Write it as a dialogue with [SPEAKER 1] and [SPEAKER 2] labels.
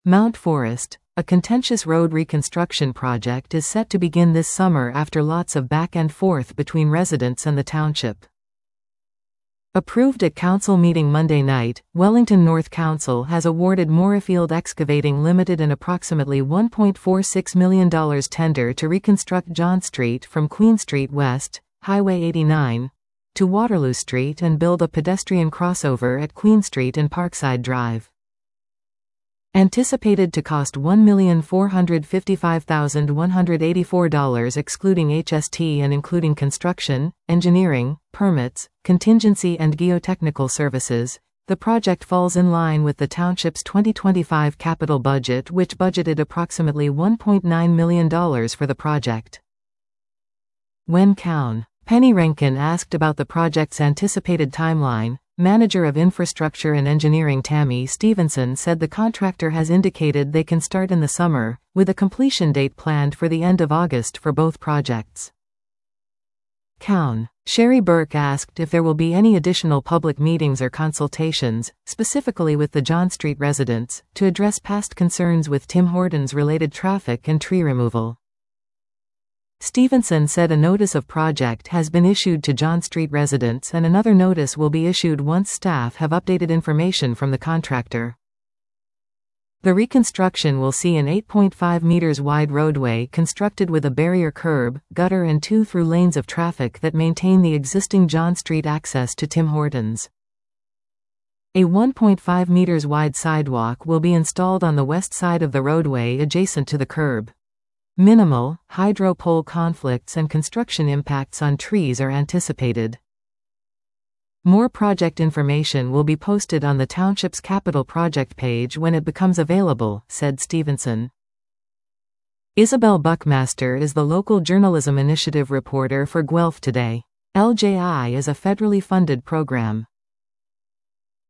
[SPEAKER 1] Mount Forest, a contentious road reconstruction project, is set to begin this summer after lots of back and forth between residents and the township. Approved at council meeting Monday night, Wellington North Council has awarded Moorfield Excavating Limited an approximately $1.46 million tender to reconstruct John Street from Queen Street West, Highway 89, to Waterloo Street and build a pedestrian crossover at Queen Street and Parkside Drive. Anticipated to cost $1,455,184 excluding HST and including construction, engineering, permits, contingency and geotechnical services, the project falls in line with the township's 2025 capital budget, which budgeted approximately $1.9 million for the project. When Cown. Penny Rankin asked about the project's anticipated timeline, Manager of Infrastructure and Engineering Tammy Stevenson said the contractor has indicated they can start in the summer, with a completion date planned for the end of August for both projects. Cown. Sherry Burke asked if there will be any additional public meetings or consultations, specifically with the John Street residents, to address past concerns with Tim Hortons related traffic and tree removal. Stevenson said a notice of project has been issued to John Street residents and another notice will be issued once staff have updated information from the contractor. The reconstruction will see an 8.5 meters wide roadway constructed with a barrier curb, gutter and 2 through lanes of traffic that maintain the existing John Street access to Tim Hortons. A 1.5 meters wide sidewalk will be installed on the west side of the roadway adjacent to the curb. Minimal, hydro pole conflicts and construction impacts on trees are anticipated. More project information will be posted on the township's capital project page when it becomes available, said Stevenson. Isabel Buckmaster is the local journalism initiative reporter for Guelph Today. LJI is a federally funded program.